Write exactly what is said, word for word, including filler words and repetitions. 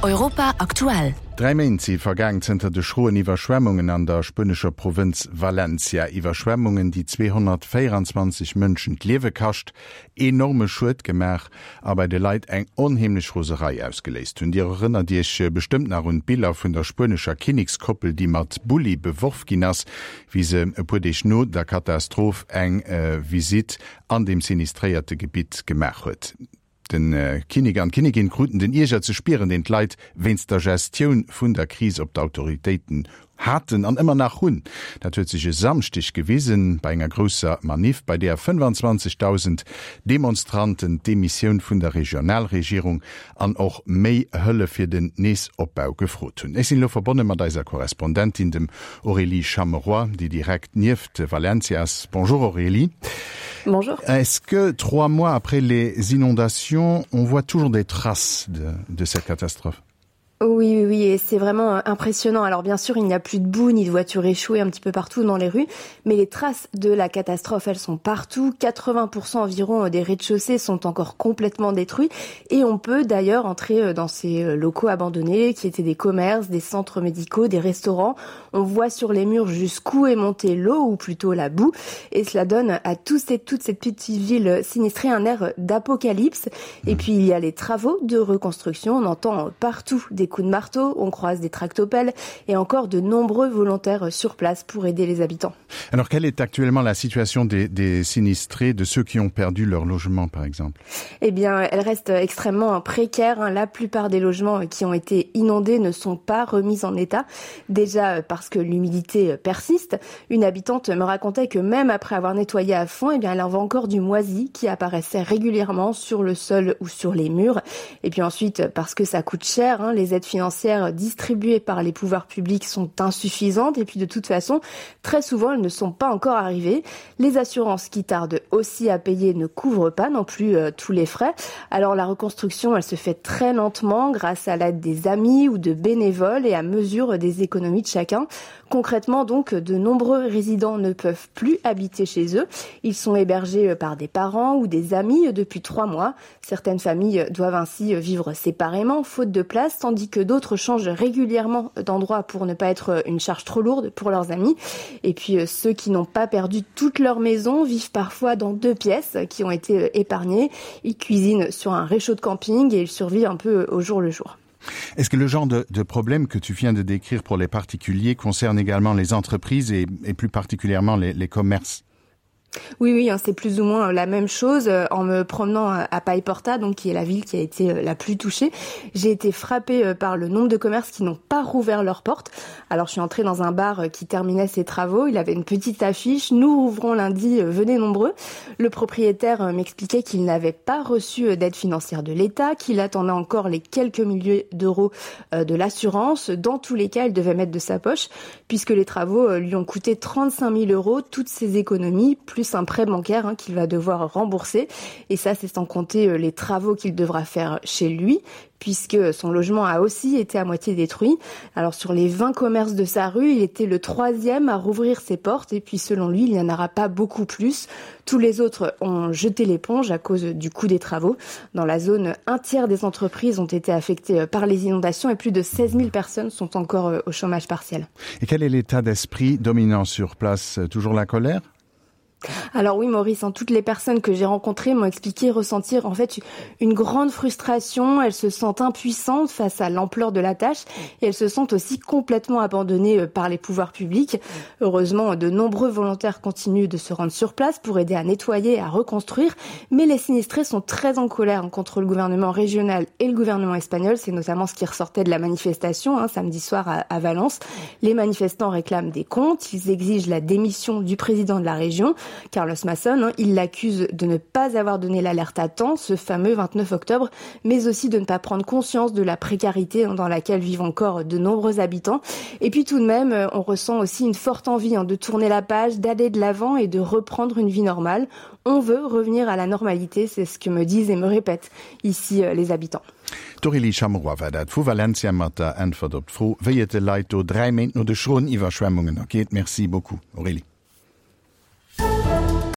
Europa aktuell. Drei Mäin sie vergangen hinter de schroen Iwerschwemmungen an der spënnescher Provinz Valencia. Iwerschwemmungen, die zweihundertvierundzwanzig Mënschen d'Liewe kascht, enorme Schuldgemach, aber de Leiit eng onheimlich Roserei ausgelesest. Und Dir erinnert Dich bestimmt nach hun Bilder vun der spënnescher Kinigskoppel, die mat Bulli beworf ginnners, wie se e pu Dich no der Katastroph eng äh, Visit an dem sinistréierte Gebiet gemach huet. Den äh, Kinig an Kinigin kruten den Iger ze spieren den Leiit wenns der Gestioun vun der Krise op d'Autoritéiten hatten an immer nach hunn. Dat huet sich e Samstich gewesen bei enger grosser Manif, bei der fünfundzwanzigtausend Demonstranten Demissionioun vun der Regionalregierung an och méi Hëlle fir den Neesoppbau gefrot hunn. Es sinn lo verbonnen mat deiser Korrespondentin dem Aurélie Chameroy, die direkt nieft Valencias. Bonjour Aurélie. Bonjour. Est-ce que trois mois après les inondations, on voit toujours des traces de, de cette catastrophe? Oui, oui, oui, et c'est vraiment impressionnant. Alors bien sûr, il n'y a plus de boue ni de voitures échouées un petit peu partout dans les rues, mais les traces de la catastrophe, elles sont partout. quatre-vingts pour cent environ des rez-de-chaussée sont encore complètement détruits, et on peut d'ailleurs entrer dans ces locaux abandonnés qui étaient des commerces, des centres médicaux, des restaurants. On voit sur les murs jusqu'où est montée l'eau, ou plutôt la boue, et cela donne à tous ces, toutes ces petites villes sinistrées un air d'apocalypse. Et puis il y a les travaux de reconstruction, on entend partout des coups de marteau, on croise des tractopelles et encore de nombreux volontaires sur place pour aider les habitants. Alors, quelle est actuellement la situation des, des sinistrés, de ceux qui ont perdu leur logement, par exemple? Eh bien, elle reste extrêmement précaire. La plupart des logements qui ont été inondés ne sont pas remis en état. Déjà parce que l'humidité persiste. Une habitante me racontait que même après avoir nettoyé à fond, eh bien, elle en voit encore du moisi qui apparaissait régulièrement sur le sol ou sur les murs. Et puis ensuite, parce que ça coûte cher, hein, les aides financières distribuées par les pouvoirs publics sont insuffisantes, et puis de toute façon, très souvent, elles ne sont pas encore arrivées. Les assurances qui tardent aussi à payer ne couvrent pas non plus euh, tous les frais. Alors la reconstruction, elle se fait très lentement grâce à l'aide des amis ou de bénévoles et à mesure des économies de chacun. Concrètement, donc, de nombreux résidents ne peuvent plus habiter chez eux. Ils sont hébergés par des parents ou des amis depuis trois mois. Certaines familles doivent ainsi vivre séparément, faute de place, tandis que d'autres changent régulièrement d'endroit pour ne pas être une charge trop lourde pour leurs amis. Et puis ceux qui n'ont pas perdu toute leur maison vivent parfois dans deux pièces qui ont été épargnées. Ils cuisinent sur un réchaud de camping et ils survivent un peu au jour le jour. Est-ce que le genre de, de problème que tu viens de décrire pour les particuliers concerne également les entreprises et, et plus particulièrement les, les commerces? Oui, oui, c'est plus ou moins la même chose. En me promenant à Paiporta, donc qui est la ville qui a été la plus touchée, j'ai été frappée par le nombre de commerces qui n'ont pas rouvert leurs portes. Alors, je suis entrée dans un bar qui terminait ses travaux. Il avait une petite affiche. Nous rouvrons lundi, venez nombreux. Le propriétaire m'expliquait qu'il n'avait pas reçu d'aide financière de l'État, qu'il attendait encore les quelques milliers d'euros de l'assurance. Dans tous les cas, il devait mettre de sa poche, puisque les travaux lui ont coûté trente-cinq mille euros, toutes ses économies, plus un prêt bancaire hein, qu'il va devoir rembourser. Et ça, c'est sans compter euh, les travaux qu'il devra faire chez lui, puisque son logement a aussi été à moitié détruit. Alors sur les vingt commerces de sa rue, il était le troisième à rouvrir ses portes, et puis selon lui, il n'y en aura pas beaucoup plus. Tous les autres ont jeté l'éponge à cause du coût des travaux. Dans la zone, un tiers des entreprises ont été affectées par les inondations et plus de seize mille personnes sont encore au chômage partiel. Et quel est l'état d'esprit dominant sur place? Toujours la colère? Alors oui, Maurice, hein, toutes les personnes que j'ai rencontrées m'ont expliqué ressentir en fait une grande frustration. Elles se sentent impuissantes face à l'ampleur de la tâche et elles se sentent aussi complètement abandonnées par les pouvoirs publics. Heureusement, de nombreux volontaires continuent de se rendre sur place pour aider à nettoyer et à reconstruire, mais les sinistrés sont très en colère contre le gouvernement régional et le gouvernement espagnol. C'est notamment ce qui ressortait de la manifestation hein, samedi soir à, à Valence. Les manifestants réclament des comptes, ils exigent la démission du président de la région. Carlos Masson, hein, il l'accuse de ne pas avoir donné l'alerte à temps, ce fameux vingt-neuf octobre, mais aussi de ne pas prendre conscience de la précarité hein, dans laquelle vivent encore de nombreux habitants. Et puis tout de même, on ressent aussi une forte envie hein, de tourner la page, d'aller de l'avant et de reprendre une vie normale. On veut revenir à la normalité, c'est ce que me disent et me répètent ici euh, les habitants. Aurélie Chameroy war dat vu Valencia mat der Antwort op froh, wéiete Leiit do drei Mäint no de Schroen Iwerschwemmungen ergeet. Merci beaucoup, Aurélie.